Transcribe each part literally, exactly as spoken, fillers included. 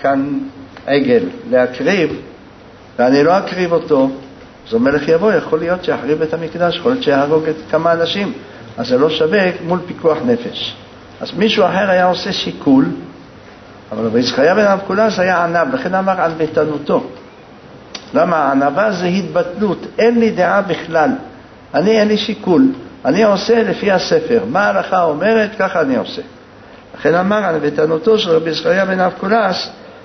כאן עגל להקריב, ואני לא אקריב אותו, אז המלך יבוא, יכול להיות שיחריב את המקדש, יכול להיות שיהרוג את כמה אנשים, אז זה לא שווה מול פיקוח נפש. אז מישהו אחר היה עושה שיקול, אבל בישעיה בן אבקולס היה ענב, לכן אמר על ביתנותו. למה? הענבה זה התבטלות, אין לי דעה בכלל, אני אין לי שיקול, אני עושה לפי הספר, מה ההלכה אומרת, ככה אני עושה. לכן אמר על ביתנותו של רבי ישעיה בן אבקולס,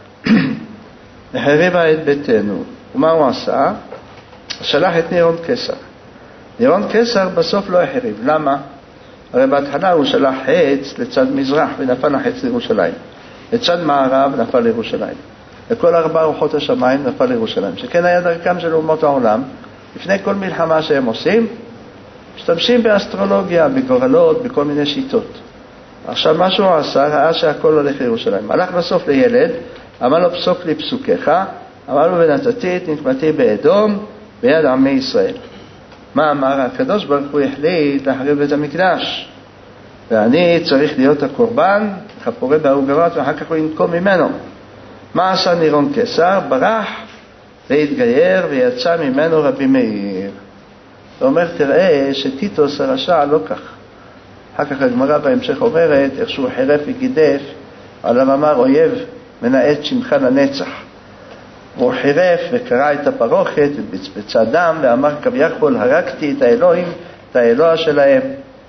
החריבה את ביתנו. ומה הוא עשה? שלח את נירון קיסר. נירון קיסר בסוף לא החריב. למה? הרי בהתחלה הוא שלח חץ לצד מזרח ונפל החץ לירושלים. לצד מערב נפל לירושלים. לכל ארבע רוחות השמיים נפל לירושלים. שכן היה דרכם של אומות העולם, לפני כל מלחמה שהם עושים, משתמשים באסטרולוגיה, בגורלות, בכל מיני שיטות. עכשיו מה שהוא עשה, ראה שהכל הולך לירושלים. הלך בסוף לילד, אמר לו פסוק לי פסוקיך, אמר לו ונתתי את נקמתי באדום ביד עמי ישראל. מה אמר? הקדוש ברוך הוא החליט להחריב את המקדש, ואני צריך להיות הקורבן, כפורה בעוגלות, ואחר כך הוא ינקום ממנו. מה עשה נירון קיסר? ברח והתגייר ויצא ממנו רבי מאיר. הוא אומר, תראה שטיטוס הרשע לא כך. אחר כך הגמרא בהמשך אומרת, איך שהוא חירף וגידף, עליו אמר אויב מנעט שמך לנצח. והוא חירף וקרא את הפרוכת ובצבצה דם ואמר כביכול הרגתי את האלוהים, את האלוה שלהם.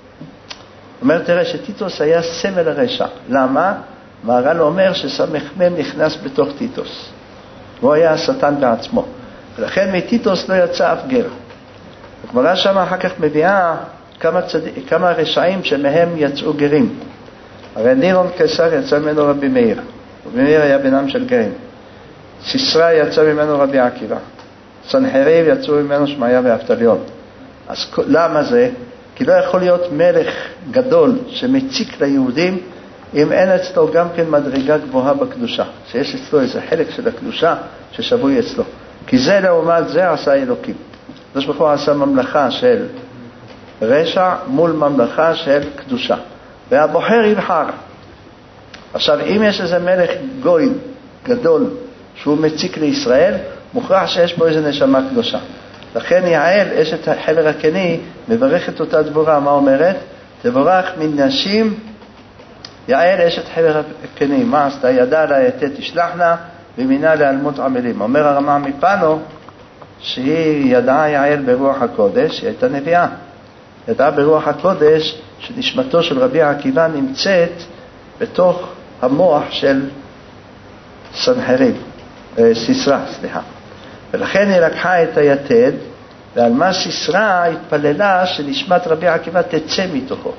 אומר, תראה שטיטוס היה סמל הרשע. למה? מהר"ל אומר שסמך מם נכנס בתוך טיטוס. הוא היה השטן בעצמו. ולכן מטיטוס לא יצא אף גר. הגמרא שם אחר כך מביאה כמה, צד... כמה רשעים שמהם יצאו גרים. הרי נירון קיסר יצא ממנו רבי מאיר. רבי מאיר היה בנם של גרים. סיסרא יצא ממנו רבי עקיבא. סנחריב יצאו ממנו שמעיה ואבטליון. אז למה זה? כי לא יכול להיות מלך גדול שמציק ליהודים אם אין אצלו גם כן מדרגה גבוהה בקדושה, שיש אצלו איזה חלק של הקדושה ששבוי אצלו. כי זה לעומת זה עשה אלוקים. הקדוש ברוך הוא עשה ממלכה של רשע מול ממלכה של קדושה, והבוחר יבחר. עכשיו אם יש איזה מלך גוי גדול שהוא מציק לישראל, מוכרח שיש בו איזה נשמה קדושה. לכן יעל אשת חבר הקני מברכת אותה דבורה. מה אומרת? תבורך מן נשים יעל אשת חבר הקני. מה עשתה? ידע לה יתה תשלחנה ומינה לאלמות עמלים. אומר הרמ"א מפנו שהיא ידעה יעל ברוח הקודש, היא הייתה נביאה. ידעה ברוח הקודש שנשמתו של רבי עקיבא נמצאת בתוך המוח של סנחריב, סיסרא, סליחה. ולכן היא לקחה את היתד, ועל מה סיסרא התפללה שנשמת רבי עקיבא תצא מתוכו.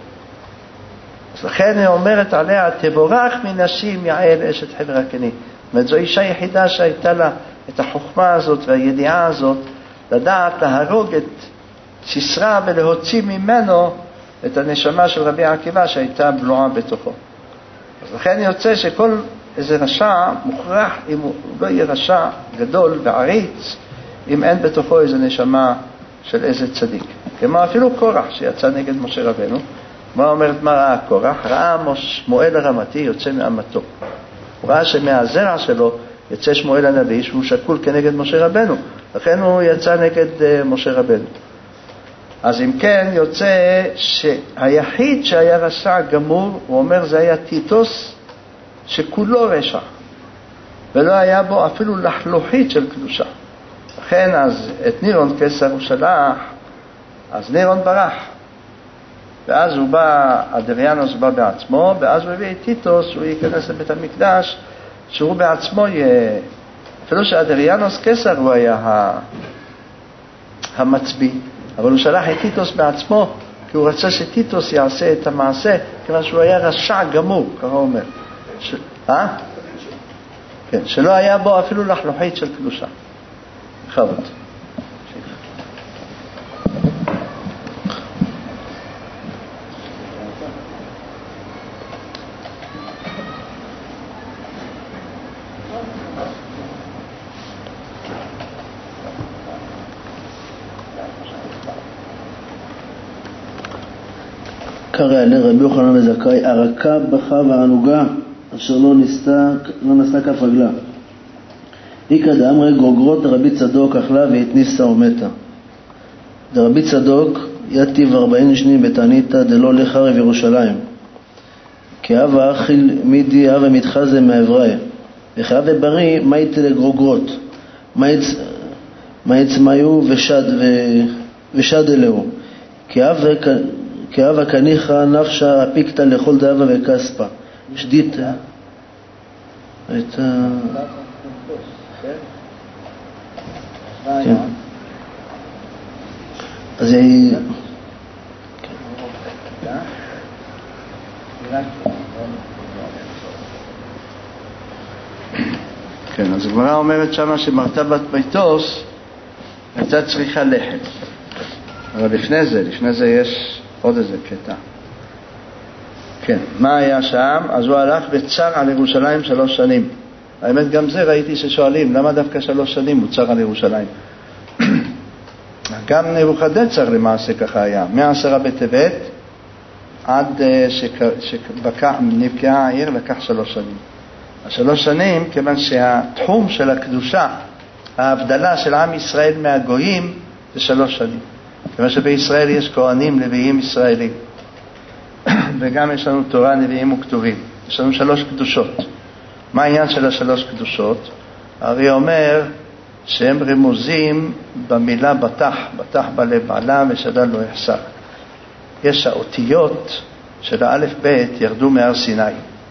אז לכן היא אומרת עליה, תבורך מנשים יעל אשת חבר הקני. זאת אומרת, זו אישה יחידה שהייתה לה את החוכמה הזאת והידיעה הזאת, לדעת להרוג את סיסרא ולהוציא ממנו את הנשמה של רבי עקיבא שהייתה בלועה בתוכו. אז לכן יוצא שכל איזה רשע מוכרח, אם הוא לא יהיה רשע גדול ועריץ, אם אין בתוכו איזה נשמה של איזה צדיק. כמו אפילו קורח שיצא נגד משה רבנו. מה אומרת, מה ראה קורח? ראה שמואל הרמתי יוצא מאמתו. הוא ראה שמהזרע שלו יצא שמואל הנביא שהוא שקול כנגד משה רבנו. לכן הוא יצא נגד משה רבנו. אז אם כן יוצא שהיחיד שהיה רשע גמור, הוא אומר זה היה טיטוס, שכולו רשע, ולא היה בו אפילו לחלוחית של קדושה. לכן אז את נירון קיסר הוא שלח, אז נירון ברח, ואז הוא בא, אדריאנוס בא בעצמו, ואז הוא הביא את טיטוס, הוא ייכנס לבית המקדש, שהוא בעצמו יהיה, אפילו שאדריאנוס קיסר הוא היה המצביא, אבל הוא שלח את טיטוס בעצמו, כי הוא רצה שטיטוס יעשה את המעשה, כיוון שהוא היה רשע גמור, ככה הוא אומר. ש... אה? כן, שלא היה בו אפילו לחלוחית של קדושה. בכבוד. קרא לרבי יוחנן בן זכאי, הרכה בך וענוגה, אשר לא נסתה, לא נסתה כף רגלה. איקא דאמרי גרוגרות דרבי צדוק אכלה והתניסה ומתה. דרבי צדוק יתיב ארבעים שנים בתעניתא דלא לחרב ירושלים. כאבה אכיל מידי אבה מתחזה מעברי. וכאבה בריא מית לגרוגרות. מית צמיו ושד, ו... ושד אלהו. כאבה, כאבה כניחה נפשה הפיקתא לכל דאבה וכספה. שדית את ה... כן. אז היא... כן, אז הגמרא אומרת שמה שמרתה בת ביתוס הייתה צריכה לחם. אבל לפני זה, לפני זה יש עוד איזה קטע. כן, מה היה שם? אז הוא הלך וצר על ירושלים שלוש שנים. האמת גם זה ראיתי ששואלים, למה דווקא שלוש שנים הוא צר על ירושלים? גם נבוכדנצר למעשה ככה היה, מעשרה בטבת עד שנפגעה העיר לקח שלוש שנים. השלוש שנים כיוון שהתחום של הקדושה, ההבדלה של עם ישראל מהגויים זה שלוש שנים. כיוון שבישראל יש כהנים, לוויים ישראלים. וגם יש לנו תורה, נביאים וכתובים. יש לנו שלוש קדושות. מה העניין של השלוש קדושות? הרי אומר שהם רמוזים במילה בטח, בטח בלב בעלה ושדל לא יחסר. יש האותיות של האלף בית ירדו מהר סיני.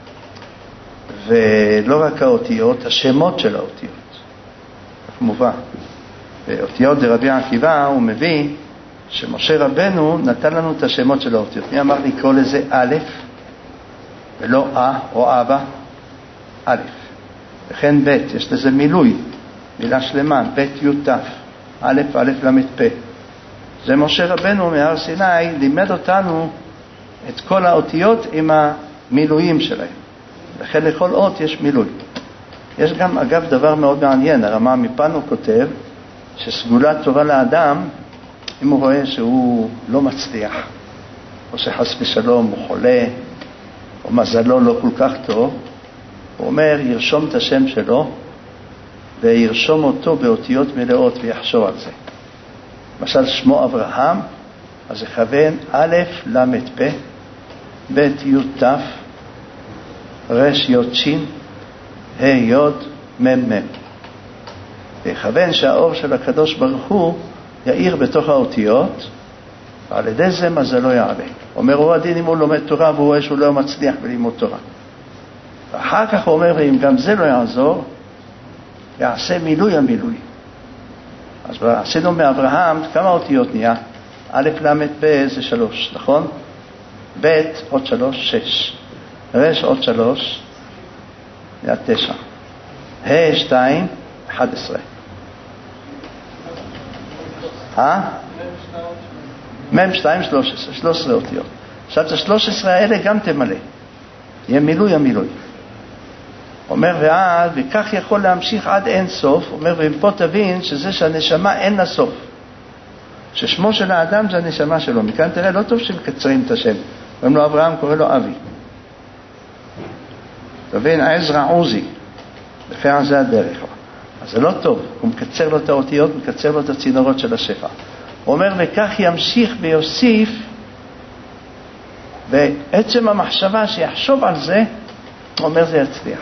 ולא רק האותיות, השמות של האותיות. כמובן. באותיות דרבי עקיבא הוא מביא שמשה רבנו נתן לנו את השמות של האותיות. מי אמר לקרוא לזה א' ולא אה או אבא? א'. וכן ב', יש לזה מילוי, מילה שלמה, ב' י' ת', א' א' למד פ'. זה משה רבנו מהר סיני לימד אותנו את כל האותיות עם המילויים שלהם. לכן לכל אות יש מילוי. יש גם אגב דבר מאוד מעניין, הרמה מפנו כותב שסגולת טובה לאדם, אם הוא רואה שהוא לא מצליח, או שחס ושלום הוא חולה, או מזלו לא כל כך טוב, הוא אומר, ירשום את השם שלו, וירשום אותו באותיות מלאות ויחשוב על זה. למשל שמו אברהם, אז יכוון א' למד פ', ב' י' ת', ר' י' ש', ה' י' מ' מ'. ויכוון שהאור של הקדוש ברוך הוא יאיר בתוך האותיות, ועל ידי זה מזלו יעלה. אומר הוא הדין אם הוא לומד תורה והוא רואה שהוא לא מצליח בלימוד תורה. ואחר כך הוא אומר, ואם גם זה לא יעזור, יעשה מילוי המילוי. אז עשינו מאברהם כמה אותיות נהיה? א' למד ב' זה שלוש, נכון? ב' עוד שלוש, שש. ר' עוד שלוש, נהיה תשע. ה' שתיים, אחד עשרה. אה? מ' שתיים, שלוש עשרה, שלוש עשרה אותיות. עכשיו את ה-שלוש עשרה האלה גם תמלא. יהיה מילוי המילוי. אומר ועד, וכך יכול להמשיך עד אין סוף. אומר ופה תבין שזה שהנשמה אין לה סוף. ששמו של האדם זה הנשמה שלו. מכאן תראה, לא טוב שמקצרים את השם. אומרים לו אברהם, קורא לו אבי. תבין, עזרא עוזי. לפי זה הדרך. אז זה לא טוב. הוא מקצר לו את האותיות, מקצר לו את הצינורות של השפע. הוא אומר, וכך ימשיך ויוסיף, ועצם המחשבה שיחשוב על זה, הוא אומר, זה יצליח.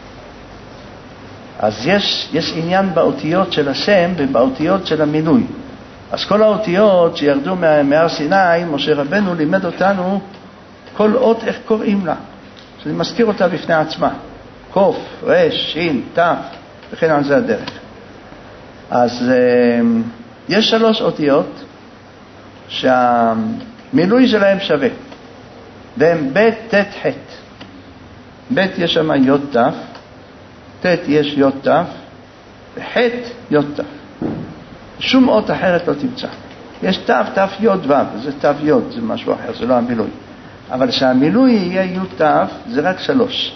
אז יש, יש עניין באותיות של השם ובאותיות של המינוי. אז כל האותיות שירדו מהר סיני, משה רבנו לימד אותנו כל אות איך קוראים לה. שאני מזכיר אותה בפני עצמה. קוף, רש, שין, תף, וכן על זה הדרך. אז יש שלוש אותיות שהמילוי שלהם שווה. והם ב' ת' ח'. ב' יש שם י' ת', ת' יש י' ת', וח' י' ת'. שום אות אחרת לא תמצא. יש ת' ת' י' ו', זה ת' י', זה משהו אחר, זה לא המילוי. אבל שהמילוי יהיה י' ת' זה רק שלוש.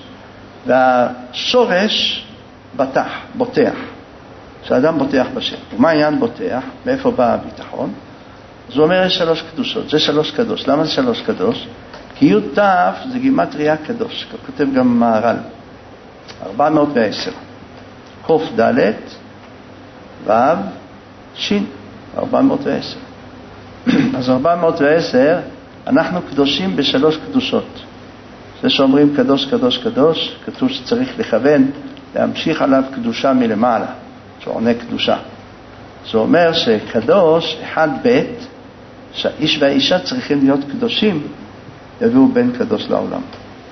והשורש בטח, בוטח. שהאדם בוטח בשם. ומה העניין בוטח? מאיפה בא הביטחון? אז הוא אומר, יש שלוש קדושות. זה שלוש קדוש. למה זה שלוש קדוש? כי י' ת' זה גימטריה קדוש. כותב גם מהר"ל. ארבע מאות ועשר. קוף ד' ו' שין, ארבע מאות ועשר. אז ארבע מאות ועשר, אנחנו קדושים בשלוש קדושות. זה שאומרים קדוש, קדוש, קדוש, כתוב שצריך לכוון, להמשיך עליו קדושה מלמעלה, שעונה קדושה. זה אומר שקדוש, אחד בית, שהאיש והאישה צריכים להיות קדושים, יביאו בן קדוש לעולם.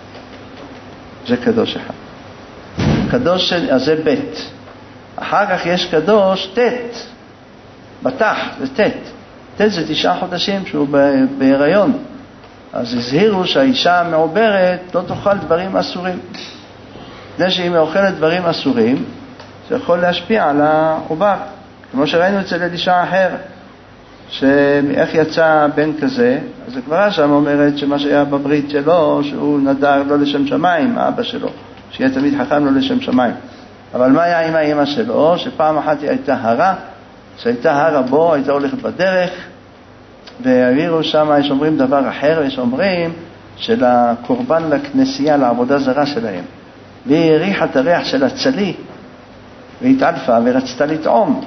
זה קדוש אחד. קדוש, אז זה בית. אחר כך יש קדוש תת, בתח, זה תת. תת זה תשעה חודשים שהוא בהיריון. אז הזהירו שהאישה המעוברת לא תאכל דברים אסורים. לפני שהיא מאוכלת דברים אסורים, זה יכול להשפיע על העובר. כמו שראינו אצל אלישע אחר, שאיך יצא בן כזה, אז הגמרא שם אומרת שמה שהיה בברית שלו, שהוא נדר לא לשם שמיים, האבא שלו, שיהיה תמיד חכם לא לשם שמיים. אבל מה היה עם האמא שלו? שפעם אחת היא הייתה הרה, שהייתה הרה בו, הייתה הולכת בדרך, והעבירו שם, יש אומרים דבר אחר, יש אומרים של הקורבן לכנסייה, לעבודה זרה שלהם. והיא הריחה את הריח של הצלי, והתעלפה ורצתה לטעום.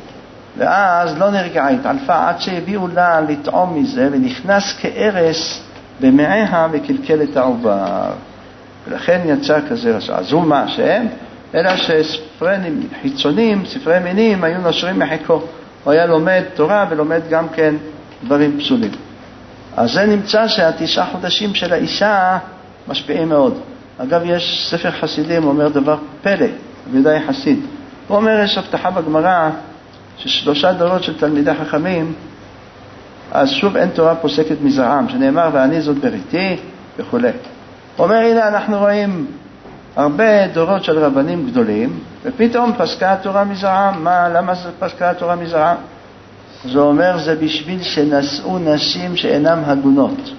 ואז לא נרגעה, התעלפה עד שהביאו לה לטעום מזה, ונכנס כארס במעיה וקלקל את העובר. ולכן יצא כזה רשע. אז הוא מה השם? אלא שספרי חיצונים, ספרי מינים, היו נושרים מחיקו. הוא היה לומד תורה ולומד גם כן דברים פסולים. אז זה נמצא שהתשעה חודשים של האישה משפיעים מאוד. אגב, יש ספר חסידים, אומר דבר פלא, בידי חסיד. הוא אומר, יש הבטחה בגמרא, ששלושה דורות של תלמידי חכמים, אז שוב אין תורה פוסקת מזרעם, שנאמר, ואני זאת בריתי, וכו'. הוא אומר, הנה אנחנו רואים הרבה דורות של רבנים גדולים, ופתאום פסקה התורה מזרעם. מה, למה זה פסקה התורה מזרעם? זה אומר, זה בשביל שנשאו נשים שאינם הגונות.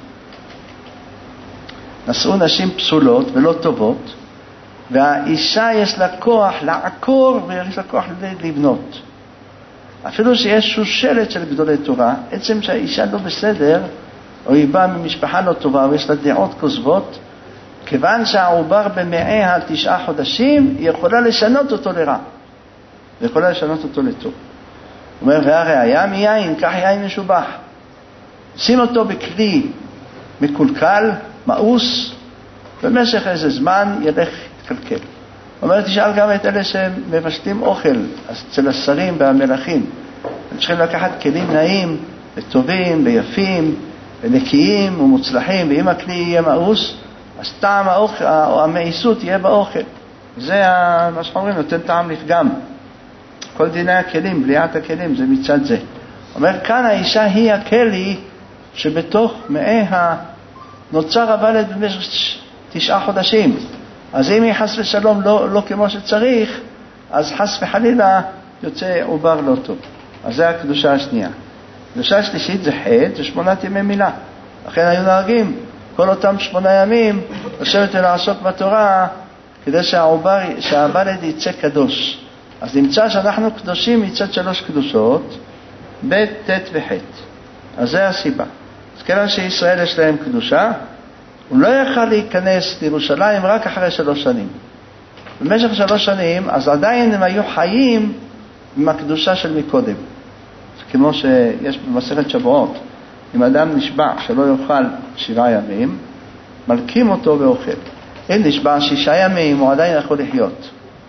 נשאו נשים פסולות ולא טובות, והאישה יש לה כוח לעקור ויש לה כוח לבנות. אפילו שיש שושלת של גדולי תורה, עצם שהאישה לא בסדר, או היא באה ממשפחה לא טובה, ויש לה דעות כוזבות, כיוון שהעובר במעיה על תשעה חודשים, היא יכולה לשנות אותו לרע. היא יכולה לשנות אותו לטוב. הוא אומר, והראיה מיין, כך יין משובח. שים אותו בכלי מקולקל, מאוס, במשך איזה זמן ילך להתקלקל. הוא אומר, תשאל גם את אלה שמבשלים אוכל, אצל השרים והמלכים. הם צריכים לקחת כלים נעים, וטובים, ויפים, ונקיים ומוצלחים, ואם הכלי יהיה מאוס, אז טעם האוכל, או המאיסות יהיה באוכל. זה מה שאומרים, נותן טעם לפגם. כל דיני הכלים, בליעת הכלים, זה מצד זה. אומר, כאן האישה היא הכלי שבתוך מאיה נוצר הוולד במשך תשעה חודשים. אז אם היא חס ושלום לא, לא כמו שצריך, אז חס וחלילה יוצא עובר לא טוב. אז זה הקדושה השנייה. הקדושה השלישית זה חטא, זה שמונת ימי מילה. לכן היו נהגים כל אותם שמונה ימים לשבת ולעסוק בתורה, כדי שהעובר, שהוולד יצא קדוש. אז נמצא שאנחנו קדושים מצד שלוש קדושות, ב' ת' וח'. אז זה הסיבה. אז כיוון שישראל יש להם קדושה, הוא לא יכל להיכנס לירושלים רק אחרי שלוש שנים. במשך שלוש שנים, אז עדיין הם היו חיים עם הקדושה של מקודם. כמו שיש במסכת שבועות, אם אדם נשבע שלא יאכל שבעה ימים, מלקים אותו ואוכל. אם נשבע שישה ימים, הוא עדיין יכול לחיות.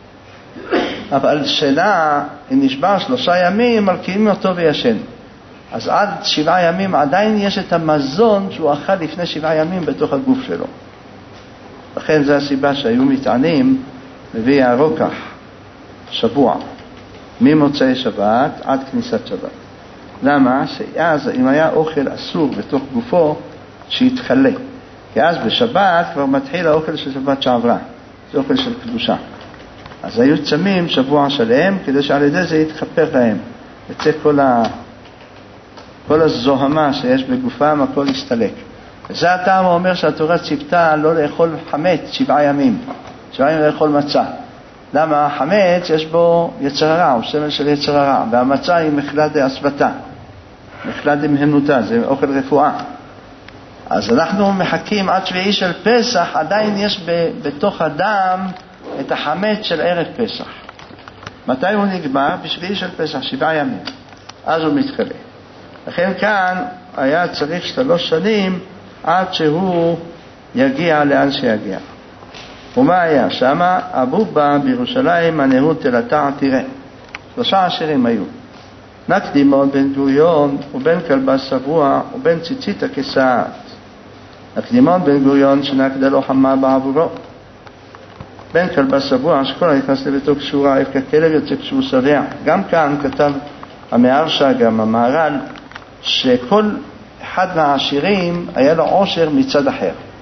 אבל שנה, אם נשבע שלושה ימים, מלקים אותו וישן. אז עד שבעה ימים עדיין יש את המזון שהוא אכל לפני שבעה ימים בתוך הגוף שלו. לכן זו הסיבה שהיו מטענים, מביא הרוקח שבוע, ממוצאי שבת עד כניסת שבת. למה? שאז אם היה אוכל אסור בתוך גופו, שיתחלה. כי אז בשבת כבר מתחיל האוכל של שבת שעברה. זה אוכל של קדושה. אז היו צמים שבוע שלהם, כדי שעל ידי זה יתחפר להם. יצא כל ה... כל הזוהמה שיש בגופם, הכל יסתלק. זה הטעם אומר שהתורה ציפתה לא לאכול חמץ שבעה ימים. שבעה ימים לאכול מצה. למה? חמץ יש בו יצר הרע, הוא סמל של יצר הרע, והמצה היא מחלד הסבתה. מחלד מהמנותה, זה אוכל רפואה. אז אנחנו מחכים עד שביעי של פסח, עדיין יש ב, בתוך הדם את החמץ של ערב פסח. מתי הוא נגמר? בשביעי של פסח, שבעה ימים. אז הוא מתכלה. לכן כאן היה צריך שלוש שנים עד שהוא יגיע לאן שיגיע. ומה היה? שמה אבובה בירושלים הנהות תלתה תראה. שלושה עשירים היו. נקדימון בן גוריון ובן כלבה שבוע ובן ציצית הכסעת. נקדימון בן גוריון שנקדה לו חמה בעבורו. בן כלבה שבוע שכל נכנס לביתו כשהוא רעב ככלב יוצא כשהוא שבע. גם כאן כתב המהרש"א, גם המהר"ל, שכל אחד מהעשירים היה לו עושר מצד אחר.